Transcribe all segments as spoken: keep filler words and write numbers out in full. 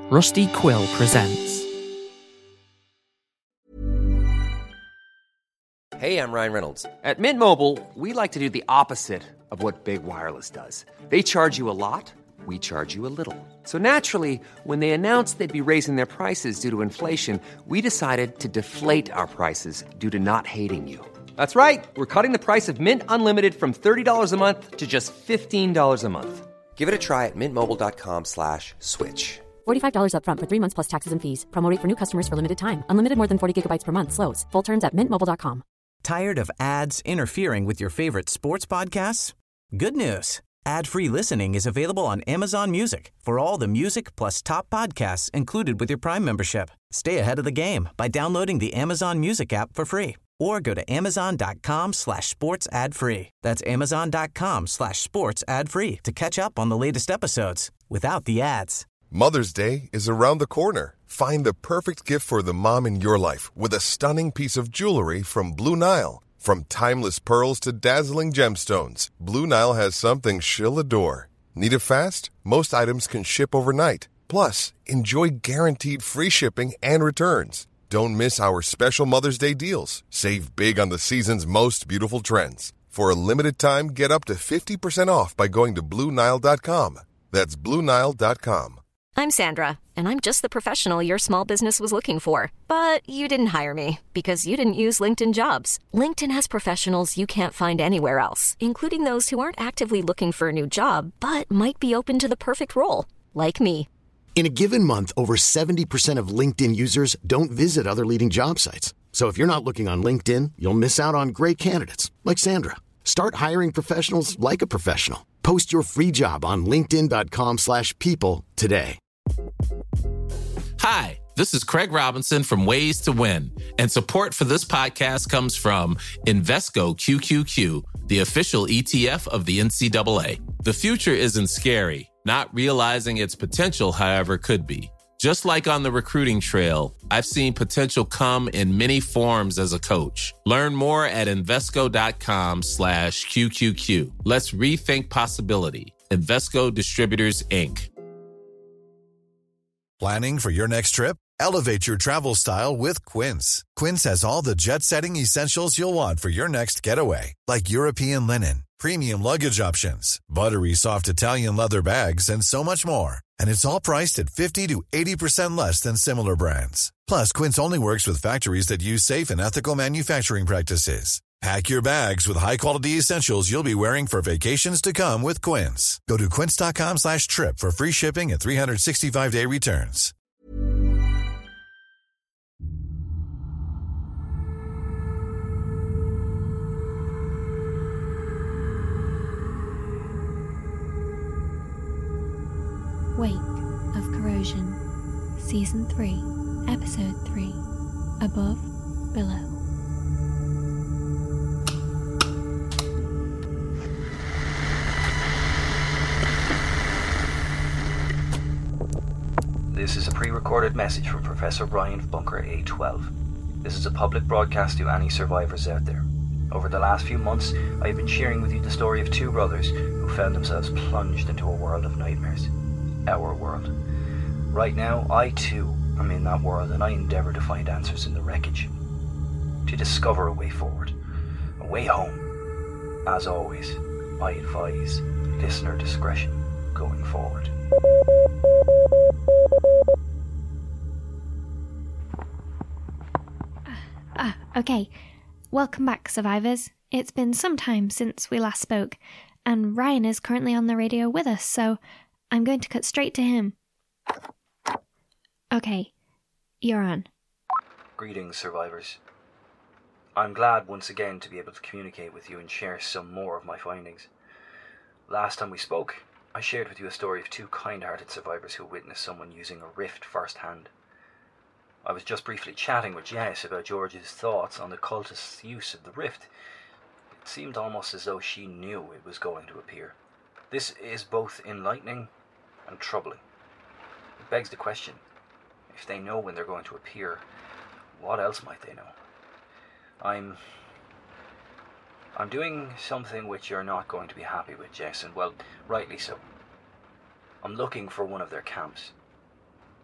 Rusty Quill presents. Hey, I'm Ryan Reynolds. At Mint Mobile, we like to do the opposite of what Big Wireless does. They charge you a lot, we charge you a little. So naturally, when they announced they'd be raising their prices due to inflation, we decided to deflate our prices due to not hating you. That's right. We're cutting the price of Mint Unlimited from thirty dollars a month to just fifteen dollars a month. Give it a try at mintmobile.com slash switch. forty-five dollars up front for three months plus taxes and fees. Promo rate for new customers for limited time. Unlimited more than forty gigabytes per month slows. Full terms at mint mobile dot com. Tired of ads interfering with your favorite sports podcasts? Good news. Ad-free listening is available on Amazon Music for all the music plus top podcasts included with your Prime membership. Stay ahead of the game by downloading the Amazon Music app for free or go to amazon.com slash sports ad free. That's amazon.com slash sports ad free to catch up on the latest episodes without the ads. Mother's Day is around the corner. Find the perfect gift for the mom in your life with a stunning piece of jewelry from Blue Nile. From timeless pearls to dazzling gemstones, Blue Nile has something she'll adore. Need it fast? Most items can ship overnight. Plus, enjoy guaranteed free shipping and returns. Don't miss our special Mother's Day deals. Save big on the season's most beautiful trends. For a limited time, get up to fifty percent off by going to Blue Nile dot com. That's Blue Nile dot com. I'm Sandra, and I'm just the professional your small business was looking for. But you didn't hire me because you didn't use LinkedIn Jobs. LinkedIn has professionals you can't find anywhere else, including those who aren't actively looking for a new job, but might be open to the perfect role, like me. In a given month, over seventy percent of LinkedIn users don't visit other leading job sites. So if you're not looking on LinkedIn, you'll miss out on great candidates like Sandra. Start hiring professionals like a professional. Post your free job on linkedin.com slash people today. Hi, this is Craig Robinson from Ways to Win, and support for this podcast comes from Invesco Q Q Q, the official E T F of the N C double A. The future isn't scary. Not realizing its potential, however, could be. Just like on the recruiting trail, I've seen potential come in many forms as a coach. Learn more at Invesco.com slash QQQ. Let's rethink possibility. Invesco Distributors, Incorporated. Planning for your next trip? Elevate your travel style with Quince. Quince has all the jet-setting essentials you'll want for your next getaway, like European linen, premium luggage options, buttery soft Italian leather bags, and so much more. And it's all priced at fifty to eighty percent less than similar brands. Plus, Quince only works with factories that use safe and ethical manufacturing practices. Pack your bags with high-quality essentials you'll be wearing for vacations to come with Quince. Go to quince.com slash trip for free shipping and three sixty-five day returns. Wake of Corrosion, Season three, Episode three, Above, Below. This is a pre-recorded message from Professor Brian of Bunker A twelve. This is a public broadcast to any survivors out there. Over the last few months, I have been sharing with you the story of two brothers who found themselves plunged into a world of nightmares. Our world. Right now, I too am in that world, and I endeavour to find answers in the wreckage. To discover a way forward. A way home. As always, I advise listener discretion going forward. Ah, okay. Welcome back, survivors. It's been some time since we last spoke, and Ryan is currently on the radio with us, so I'm going to cut straight to him. Okay, you're on. Greetings, survivors. I'm glad once again to be able to communicate with you and share some more of my findings. Last time we spoke, I shared with you a story of two kind-hearted survivors who witnessed someone using a rift firsthand. I was just briefly chatting with Jess about George's thoughts on the cultist's use of the rift. It seemed almost as though she knew it was going to appear. This is both enlightening and troubling. It begs the question, if they know when they're going to appear, what else might they know? I'm... I'm doing something which you're not going to be happy with, Jess, and well, rightly so. I'm looking for one of their camps.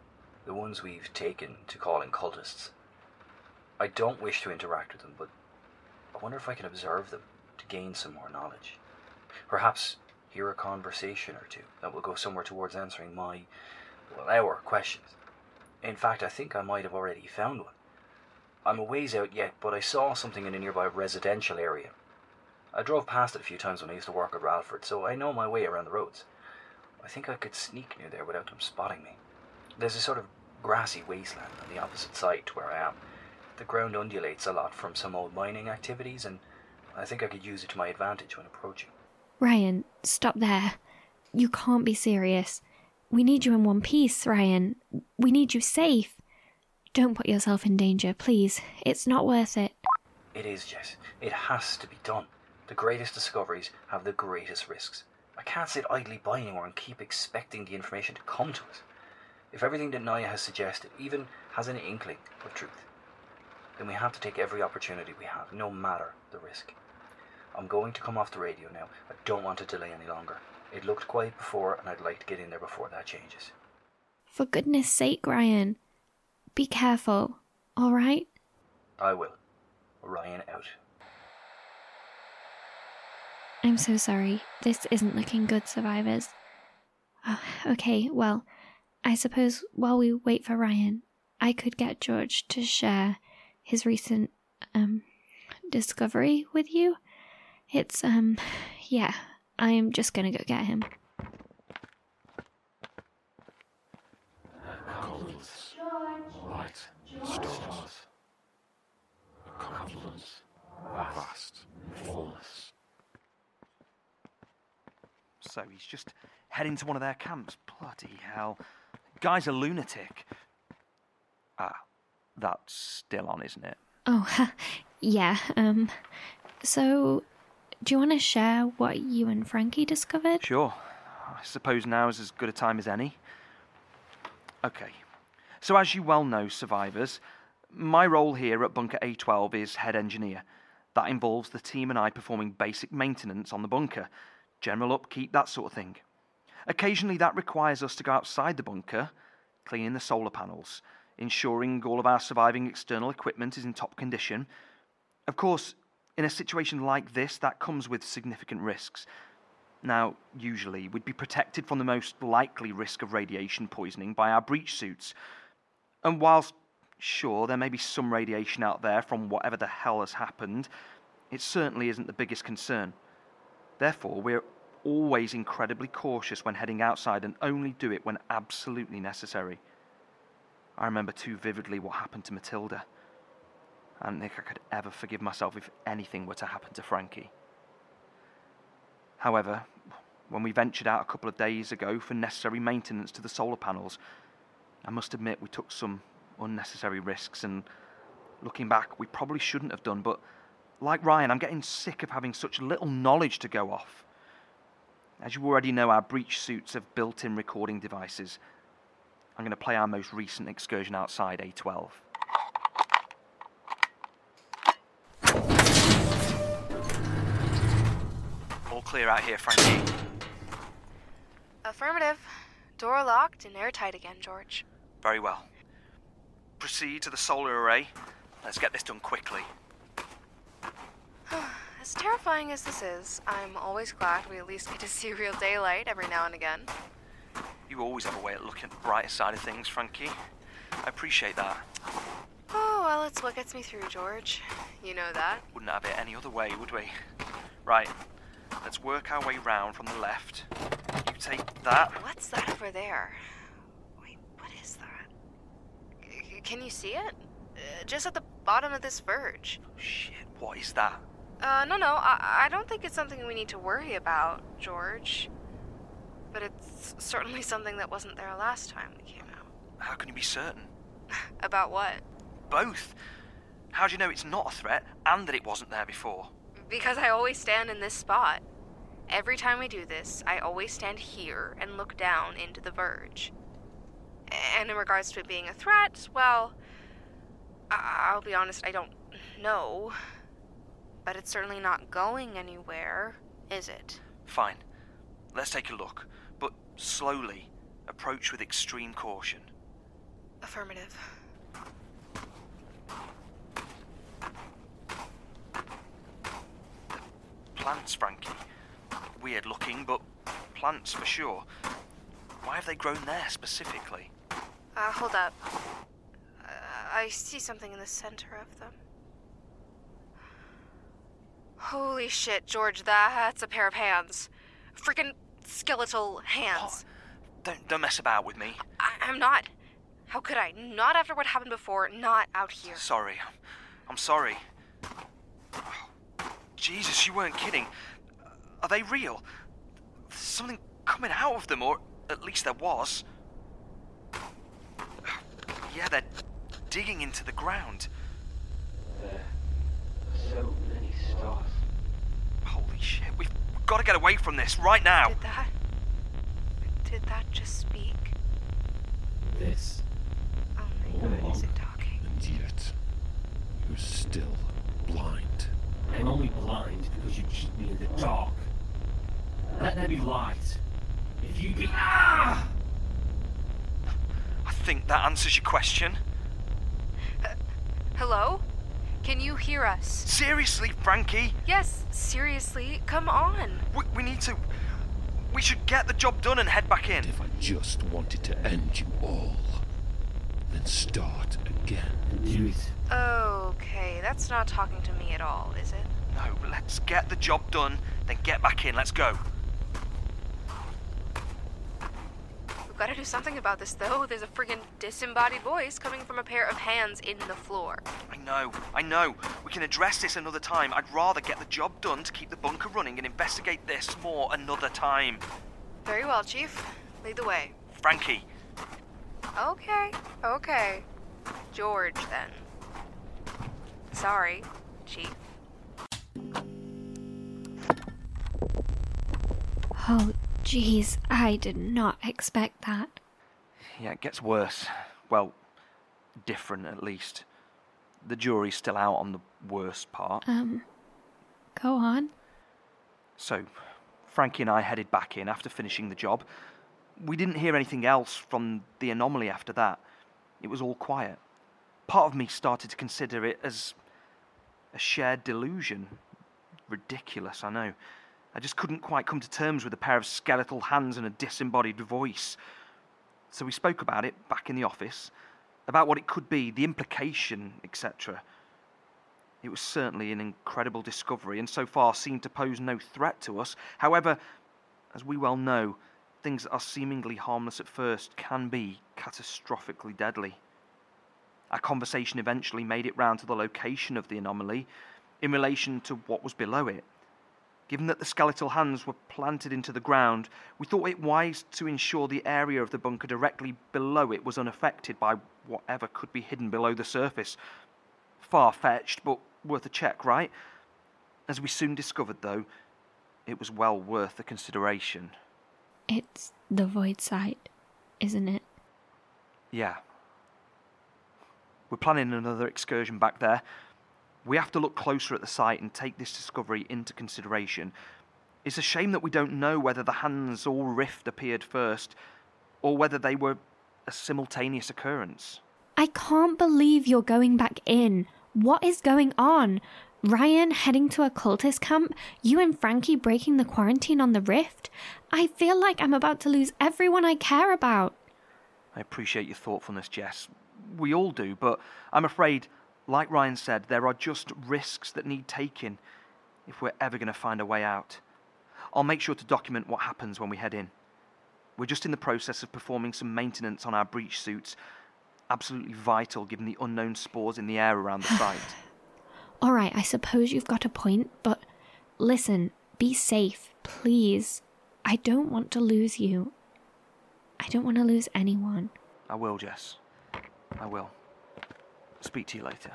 The ones we've taken to calling cultists. I don't wish to interact with them, but I wonder if I can observe them to gain some more knowledge. Perhaps hear a conversation or two that will go somewhere towards answering my, well, our questions. In fact, I think I might have already found one. I'm a ways out yet, but I saw something in a nearby residential area. I drove past it a few times when I used to work at Ralford, so I know my way around the roads. I think I could sneak near there without them spotting me. There's a sort of grassy wasteland on the opposite side to where I am. The ground undulates a lot from some old mining activities, and I think I could use it to my advantage when approaching. Ryan, stop there. You can't be serious. We need you in one piece, Ryan. We need you safe. Don't put yourself in danger, please. It's not worth it. It is, Jess. It has to be done. The greatest discoveries have the greatest risks. I can't sit idly by anymore and keep expecting the information to come to us. If everything that Naya has suggested even has an inkling of truth, then we have to take every opportunity we have, no matter the risk. I'm going to come off the radio now. I don't want to delay any longer. It looked quiet before, and I'd like to get in there before that changes. For goodness sake, Ryan. Be careful, all right? I will. Ryan out. I'm so sorry. This isn't looking good, survivors. Oh, okay, well, I suppose while we wait for Ryan, I could get George to share his recent, um, discovery with you. It's, um, yeah, I'm just gonna go get him. Light, stars, a confluence, vast, fullness. So he's just heading to one of their camps. Bloody hell. Guy's a lunatic. Ah, that's still on, isn't it? Oh, yeah, um, so, do you want to share what you and Frankie discovered? Sure. I suppose now is as good a time as any. Okay. So as you well know, survivors, my role here at Bunker A twelve is head engineer. That involves the team and I performing basic maintenance on the bunker, general upkeep, that sort of thing. Occasionally that requires us to go outside the bunker, cleaning the solar panels, ensuring all of our surviving external equipment is in top condition. Of course, in a situation like this, that comes with significant risks. Now, usually, we'd be protected from the most likely risk of radiation poisoning by our breach suits. And whilst, sure, there may be some radiation out there from whatever the hell has happened, it certainly isn't the biggest concern. Therefore, we're always incredibly cautious when heading outside and only do it when absolutely necessary. I remember too vividly what happened to Matilda. I don't think I could ever forgive myself if anything were to happen to Frankie. However, when we ventured out a couple of days ago for necessary maintenance to the solar panels, I must admit we took some unnecessary risks, and looking back, we probably shouldn't have done, but like Ryan, I'm getting sick of having such little knowledge to go off. As you already know, our breach suits have built-in recording devices. I'm going to play our most recent excursion outside A twelve. All clear out here, Frankie. Affirmative. Door locked and airtight again, George. Very well. Proceed to the solar array. Let's get this done quickly. As terrifying as this is, I'm always glad we at least get to see real daylight every now and again. You always have a way of looking at the brighter side of things, Frankie. I appreciate that. Oh, well, it's what gets me through, George. You know that. Wouldn't have it any other way, would we? Right, let's work our way round from the left. You take that. What's that over there? Wait, what is that? C- can you see it? Uh, just at the bottom of this verge. Shit, what is that? Uh, no, no, I, I don't think it's something we need to worry about, George. But it's certainly something that wasn't there last time we came out. How can you be certain? About what? Both. How do you know it's not a threat and that it wasn't there before? Because I always stand in this spot. Every time we do this, I always stand here and look down into the verge. And in regards to it being a threat, well, I- I'll be honest, I don't know. But it's certainly not going anywhere, is it? Fine. Let's take a look. But slowly. Approach with extreme caution. Affirmative. Plants, Frankie. Weird looking, but plants for sure. Why have they grown there specifically? Uh, hold up. Uh, I see something in the center of them. Holy shit, George, that's a pair of hands. Freaking skeletal hands. What? Don't, don't mess about with me. I, I'm not. How could I? Not after what happened before, not out here. Sorry. I'm sorry. Jesus, you weren't kidding. Are they real? There's something coming out of them, or at least there was. Yeah, they're digging into the ground. There are so many stars. Holy shit, we've got to get away from this right now. Did that... Did that just speak? This. Oh my god, is it talking? And yet, you're still blind. I'm only blind because you keep me in the dark. Let there be light. If you be... Ah! I think that answers your question. Uh, hello? Can you hear us? Seriously, Frankie? Yes, seriously. Come on. We, we need to... We should get the job done and head back in. If I just wanted to end you all, then start again. Do it. Okay, that's not talking to me at all, is it? No, let's get the job done, then get back in. Let's go. We've got to do something about this, though. There's a friggin' disembodied voice coming from a pair of hands in the floor. I know, I know. We can address this another time. I'd rather get the job done to keep the bunker running and investigate this more another time. Very well, Chief. Lead the way. Frankie. Okay, okay. George, then. Sorry, Chief. Oh, jeez, I did not expect that. Yeah, it gets worse. Well, different at least. The jury's still out on the worst part. Um, go on. So, Frankie and I headed back in after finishing the job. We didn't hear anything else from the anomaly after that. It was all quiet. Part of me started to consider it as a shared delusion. Ridiculous, I know. I just couldn't quite come to terms with a pair of skeletal hands and a disembodied voice. So we spoke about it back in the office, about what it could be, the implication, et cetera. It was certainly an incredible discovery and so far seemed to pose no threat to us. However, as we well know, things that are seemingly harmless at first can be catastrophically deadly. Our conversation eventually made it round to the location of the anomaly in relation to what was below it. Given that the skeletal hands were planted into the ground, we thought it wise to ensure the area of the bunker directly below it was unaffected by whatever could be hidden below the surface. Far-fetched, but worth a check, right? As we soon discovered, though, it was well worth the consideration. It's the void site, isn't it? Yeah. We're planning another excursion back there. We have to look closer at the site and take this discovery into consideration. It's a shame that we don't know whether the hands or rift appeared first, or whether they were a simultaneous occurrence. I can't believe you're going back in. What is going on? Ryan heading to a cultist camp? You and Frankie breaking the quarantine on the rift? I feel like I'm about to lose everyone I care about. I appreciate your thoughtfulness, Jess. We all do, but I'm afraid, like Ryan said, there are just risks that need taking if we're ever going to find a way out. I'll make sure to document what happens when we head in. We're just in the process of performing some maintenance on our breach suits. Absolutely vital given the unknown spores in the air around the site. Alright, I suppose you've got a point, but listen, be safe, please. I don't want to lose you. I don't want to lose anyone. I will, Jess. I will. Speak to you later.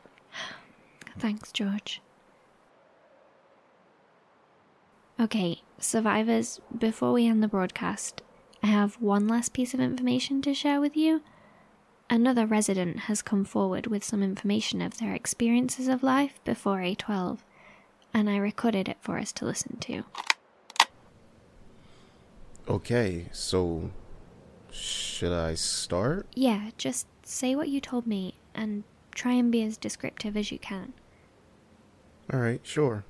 Thanks, George. Okay, survivors, before we end the broadcast, I have one last piece of information to share with you. Another resident has come forward with some information of their experiences of life before A twelve, and I recorded it for us to listen to. Okay, so should I start? Yeah, just say what you told me and try and be as descriptive as you can. Alright, sure.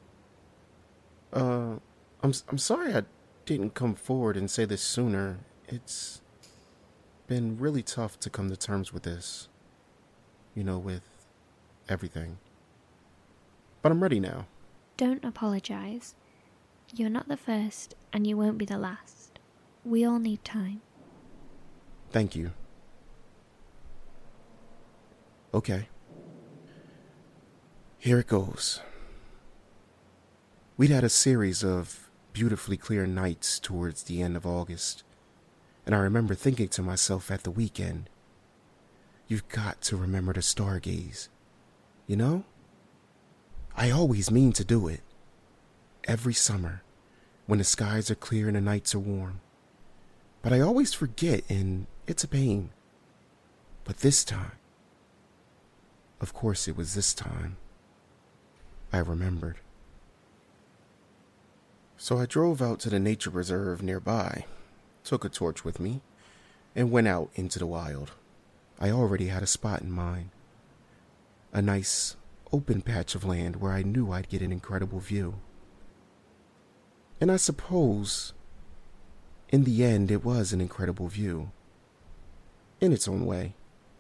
Uh, I'm, I'm sorry I didn't come forward and say this sooner. It's been really tough to come to terms with this. You know, with everything. But I'm ready now. Don't apologize. You're not the first, and you won't be the last. We all need time. Thank you. Okay. Here it goes. We'd had a series of beautifully clear nights towards the end of August, and I remember thinking to myself at the weekend, you've got to remember to stargaze. You know? I always mean to do it. Every summer, when the skies are clear and the nights are warm. But I always forget, and it's a pain. But this time, of course it was this time, I remembered. So I drove out to the nature reserve nearby, took a torch with me, and went out into the wild. I already had a spot in mind. A nice, open patch of land where I knew I'd get an incredible view. And I suppose, in the end, it was an incredible view. In its own way.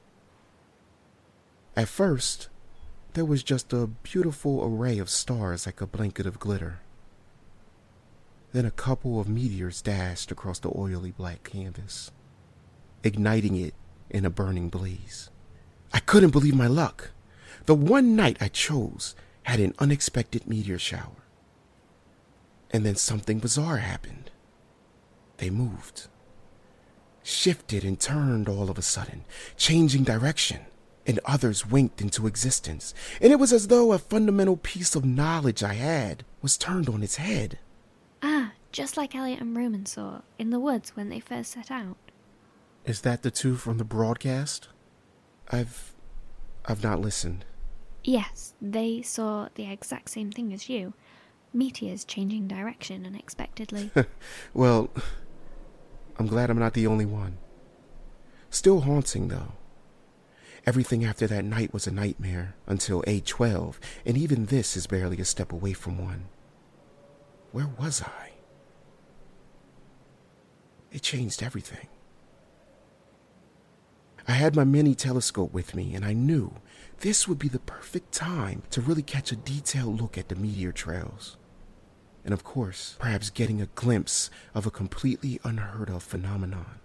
At first, there was just a beautiful array of stars like a blanket of glitter. Then a couple of meteors dashed across the oily black canvas, igniting it in a burning blaze. I couldn't believe my luck. The one night I chose had an unexpected meteor shower. And then something bizarre happened. They moved, shifted and turned all of a sudden, changing direction, and others winked into existence. And it was as though a fundamental piece of knowledge I had was turned on its head. Ah, just like Elliot and Roman saw in the woods when they first set out. Is that the two from the broadcast? I've... I've not listened. Yes, they saw the exact same thing as you. Meteors changing direction unexpectedly. Well, I'm glad I'm not the only one. Still haunting, though. Everything after that night was a nightmare until A twelve, and even this is barely a step away from one. Where was I? It changed everything. I had my mini telescope with me, and I knew this would be the perfect time to really catch a detailed look at the meteor trails. And of course, perhaps getting a glimpse of a completely unheard of phenomenon.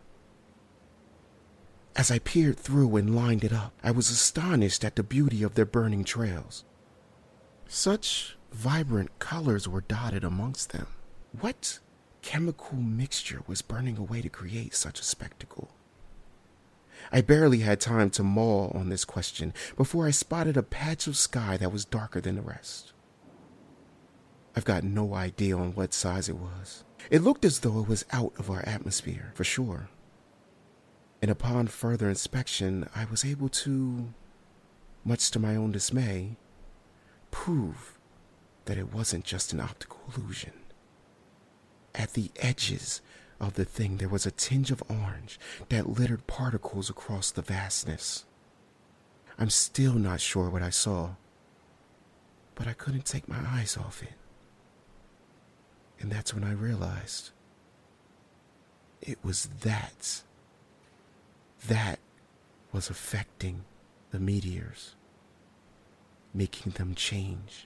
As I peered through and lined it up, I was astonished at the beauty of their burning trails. Such vibrant colors were dotted amongst them. What chemical mixture was burning away to create such a spectacle? I barely had time to mull on this question before I spotted a patch of sky that was darker than the rest. I've got no idea on what size it was. It looked as though it was out of our atmosphere, for sure. And upon further inspection, I was able to, much to my own dismay, prove that it wasn't just an optical illusion. At the edges of the thing, there was a tinge of orange that littered particles across the vastness. I'm still not sure what I saw, but I couldn't take my eyes off it. And that's when I realized it was that. That was affecting the meteors, making them change.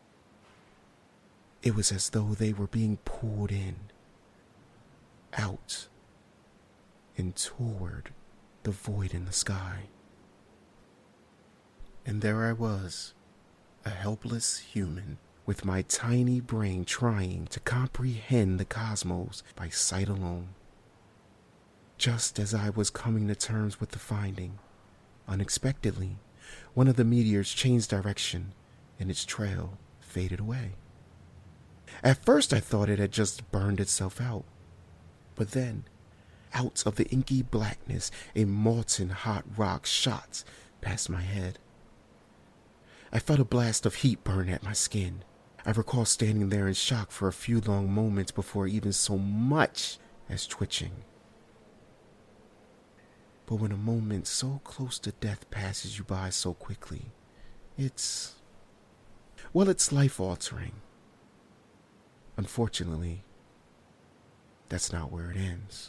It was as though they were being pulled in, out, and toward the void in the sky. And there I was, a helpless human, with my tiny brain trying to comprehend the cosmos by sight alone. Just as I was coming to terms with the finding, unexpectedly, one of the meteors changed direction and its trail faded away. At first I thought it had just burned itself out. But then, out of the inky blackness, a molten hot rock shot past my head. I felt a blast of heat burn at my skin. I recall standing there in shock for a few long moments before even so much as twitching. But when a moment so close to death passes you by so quickly, it's... well, it's life-altering. Unfortunately, that's not where it ends.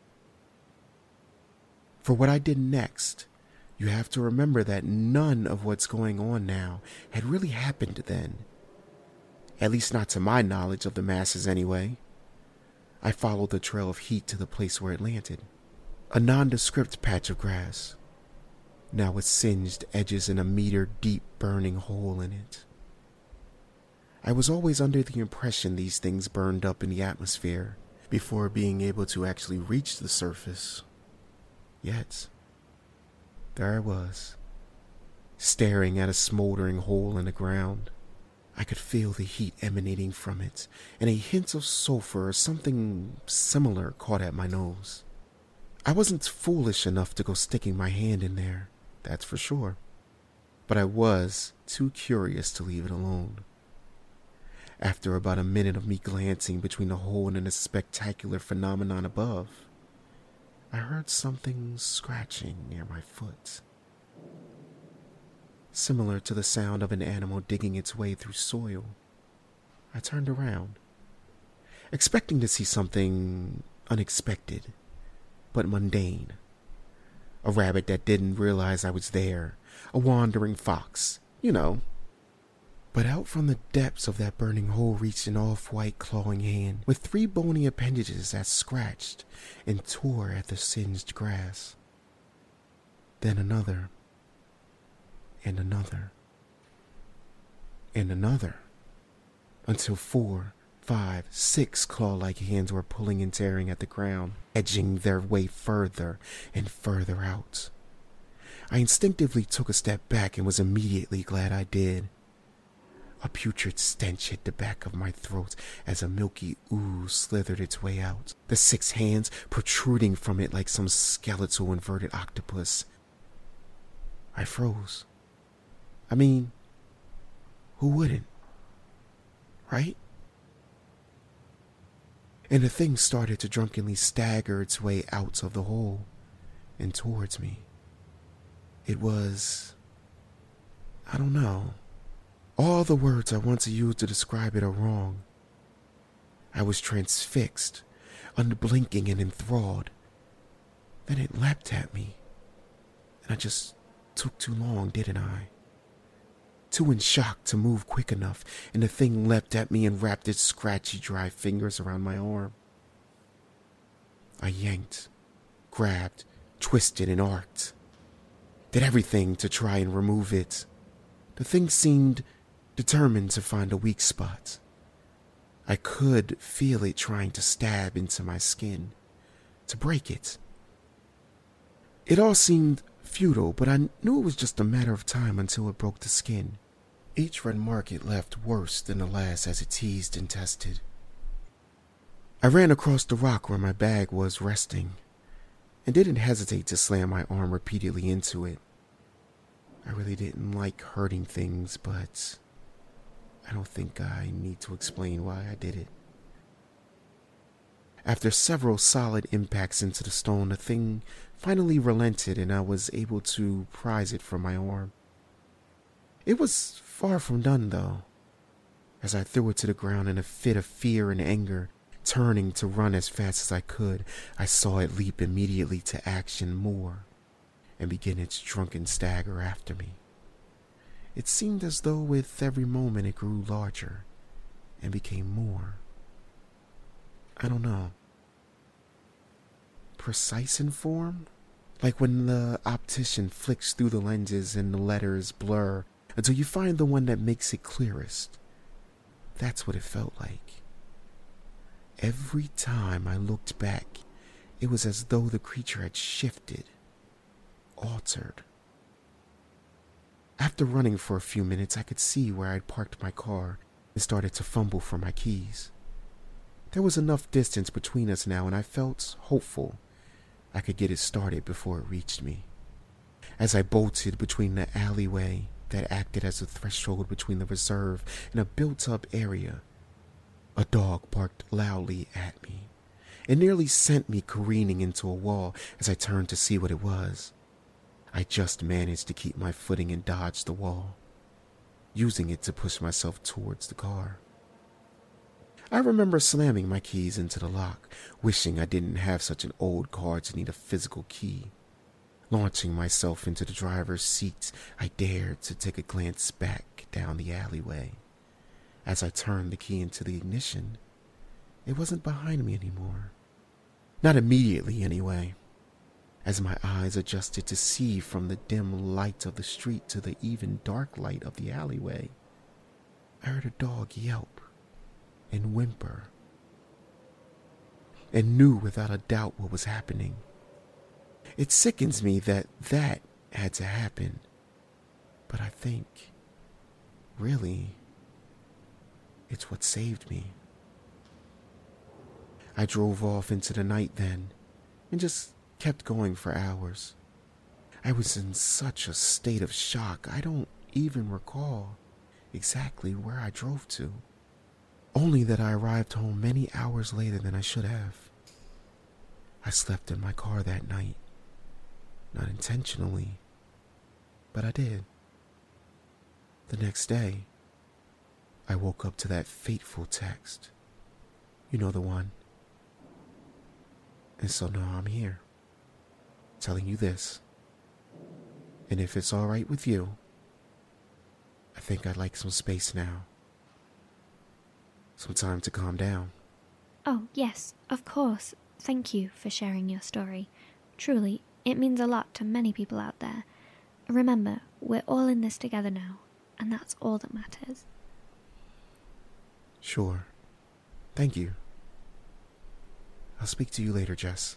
For what I did next, you have to remember that none of what's going on now had really happened then. At least not to my knowledge of the masses anyway. I followed the trail of heat to the place where it landed. A nondescript patch of grass, now with singed edges and a meter-deep burning hole in it. I was always under the impression these things burned up in the atmosphere before being able to actually reach the surface. Yet, there I was, staring at a smoldering hole in the ground. I could feel the heat emanating from it, and a hint of sulfur or something similar caught at my nose. I wasn't foolish enough to go sticking my hand in there, that's for sure. But I was too curious to leave it alone. After about a minute of me glancing between the hole and the spectacular phenomenon above, I heard something scratching near my foot. Similar to the sound of an animal digging its way through soil. I turned around, expecting to see something unexpected, but mundane. A rabbit that didn't realize I was there, a wandering fox, you know. But out from the depths of that burning hole reached an off-white clawing hand with three bony appendages that scratched and tore at the singed grass. Then another, and another, and another, until four, five, six claw-like hands were pulling and tearing at the ground, edging their way further and further out. I instinctively took a step back and was immediately glad I did. A putrid stench hit the back of my throat as a milky ooze slithered its way out, the six hands protruding from it like some skeletal inverted octopus. I froze. I mean, who wouldn't? Right? And the thing started to drunkenly stagger its way out of the hole and towards me. It was... I don't know. All the words I want to use to describe it are wrong. I was transfixed, unblinking and enthralled. Then it leapt at me, and I just took too long, didn't I? Too in shock to move quick enough, and the thing leapt at me and wrapped its scratchy, dry fingers around my arm. I yanked, grabbed, twisted, and arced. Did everything to try and remove it. The thing seemed determined to find a weak spot. I could feel it trying to stab into my skin, to break it. It all seemed futile, but I knew it was just a matter of time until it broke the skin. Each red mark it left worse than the last as it teased and tested. I ran across the rock where my bag was resting, and didn't hesitate to slam my arm repeatedly into it. I really didn't like hurting things, but I don't think I need to explain why I did it. After several solid impacts into the stone, the thing finally relented and I was able to prise it from my arm. It was far from done, though. As I threw it to the ground in a fit of fear and anger, turning to run as fast as I could, I saw it leap immediately to action more and begin its drunken stagger after me. It seemed as though with every moment it grew larger and became more, I don't know, precise in form? Like when the optician flicks through the lenses and the letters blur until you find the one that makes it clearest. That's what it felt like. Every time I looked back, it was as though the creature had shifted, altered. After running for a few minutes, I could see where I'd parked my car and started to fumble for my keys. There was enough distance between us now, and I felt hopeful I could get it started before it reached me. As I bolted between the alleyway that acted as a threshold between the reserve and a built-up area, a dog barked loudly at me, It nearly sent me careening into a wall as I turned to see what it was. I just managed to keep my footing and dodge the wall, using it to push myself towards the car. I remember slamming my keys into the lock, wishing I didn't have such an old car to need a physical key. Launching myself into the driver's seat, I dared to take a glance back down the alleyway. As I turned the key into the ignition, it wasn't behind me anymore. Not immediately, anyway. As my eyes adjusted to see from the dim light of the street to the even dark light of the alleyway, I heard a dog yelp and whimper, and knew without a doubt what was happening. It sickens me that that had to happen, but I think, really, it's what saved me. I drove off into the night then, and just kept going for hours. I was in such a state of shock, I don't even recall exactly where I drove to. Only that I arrived home many hours later than I should have. I slept in my car that night. Not intentionally, but I did. The next day, I woke up to that fateful text. You know the one. And so now I'm here, telling you this. And if it's all right with you, I think I'd like some space now. Some time to calm down. Oh, yes, of course. Thank you for sharing your story. Truly, it means a lot to many people out there. Remember, we're all in this together now, and that's all that matters. Sure. Thank you. I'll speak to you later, Jess.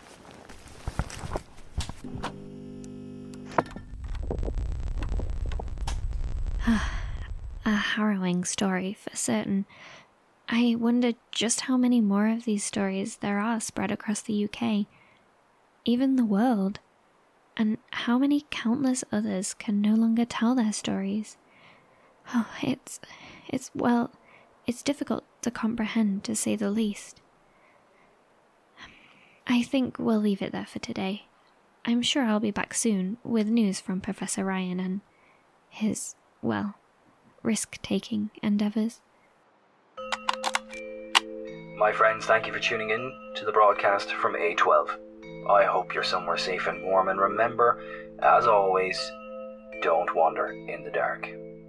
A harrowing story, for certain. I wonder just how many more of these stories there are spread across the U K, even the world, and how many countless others can no longer tell their stories. Oh, it's, it's, well, it's difficult to comprehend, to say the least. I think we'll leave it there for today. I'm sure I'll be back soon with news from Professor Ryan and his, well, risk-taking endeavours. My friends, thank you for tuning in to the broadcast from A twelve. I hope you're somewhere safe and warm, and remember, as always, don't wander in the dark.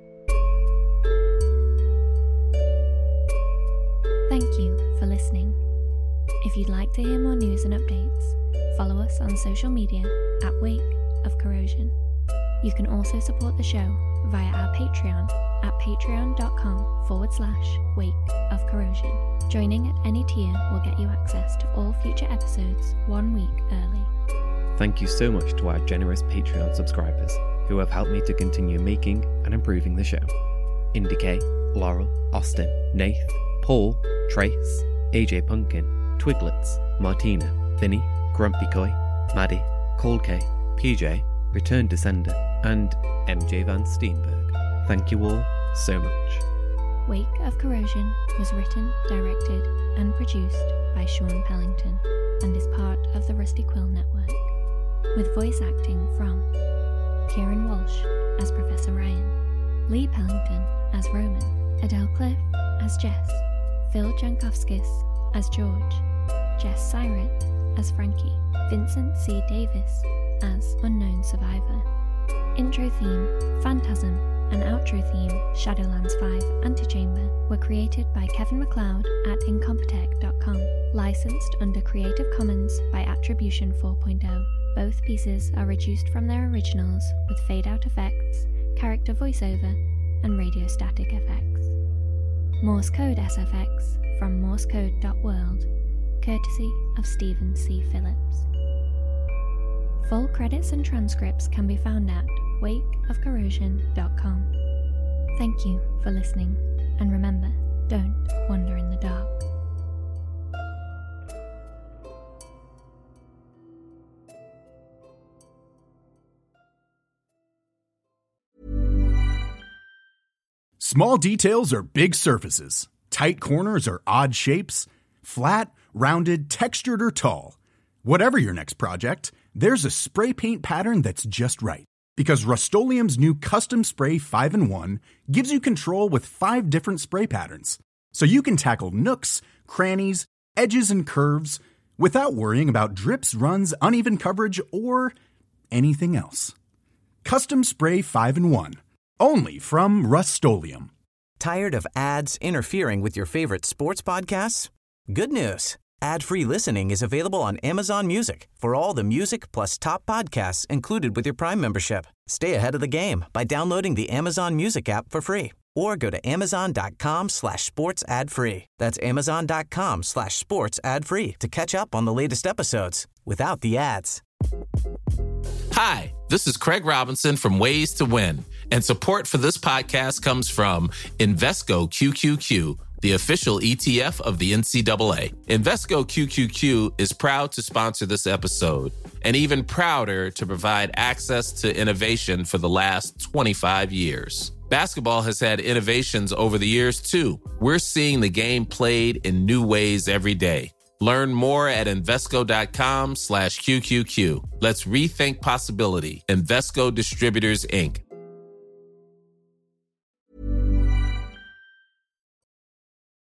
Thank you for listening. If you'd like to hear more news and updates, follow us on social media at Wake of Corrosion. You can also support the show via our Patreon at patreon.com forward slash Wake of Corrosion. Joining at any tier will get you access to all future episodes one week early. Thank you so much to our generous Patreon subscribers who have helped me to continue making and improving the show. Indicate, Laurel, Austin, Nath, Paul, Trace, A J Pumpkin, Twiglets, Martina, Vinny, Grumpy Coy, Maddie, Cold K, P J, Return Descender, and M J Van Steenberg. Thank you all so much. Wake of Corrosion was written, directed, and produced by Sean Pellington and is part of the Rusty Quill Network, with voice acting from Kieran Walsh as Professor Ryan, Lee Pellington as Roman, Adele Cliff as Jess, Phil Jankowskis as George, Jess Syret as Frankie, Vincent C. Davis as Unknown Survivor. Intro theme, Phantasm, and outro theme, Shadowlands five Antechamber, were created by Kevin MacLeod at incompetech dot com, licensed under Creative Commons by Attribution four point oh. Both pieces are reduced from their originals with fade-out effects, character voiceover, and radio static effects. Morse Code S F X from morse code dot world, courtesy of Stephen C. Phillips. Full credits and transcripts can be found at wake of corrosion dot com. Thank you for listening, and remember, don't wander in the dark. Small details are big surfaces. Tight corners are odd shapes. Flat, rounded, textured, or tall. Whatever your next project, there's a spray paint pattern that's just right. Because Rust-Oleum's new Custom Spray five in one gives you control with five different spray patterns. So you can tackle nooks, crannies, edges, and curves without worrying about drips, runs, uneven coverage, or anything else. Custom Spray five in one. Only from Rust-Oleum. Tired of ads interfering with your favorite sports podcasts? Good news. Ad-free listening is available on Amazon Music for all the music plus top podcasts included with your Prime membership. Stay ahead of the game by downloading the Amazon Music app for free or go to amazon.com slash sports ad free. That's amazon.com slash sports ad free to catch up on the latest episodes without the ads. Hi, this is Craig Robinson from Ways to Win, and support for this podcast comes from Invesco Q Q Q, the official E T F of the N C double A. Invesco Q Q Q is proud to sponsor this episode, and even prouder to provide access to innovation for the last twenty-five years. Basketball has had innovations over the years, too. We're seeing the game played in new ways every day. Learn more at Invesco.com slash QQQ. Let's rethink possibility. Invesco Distributors, Incorporated.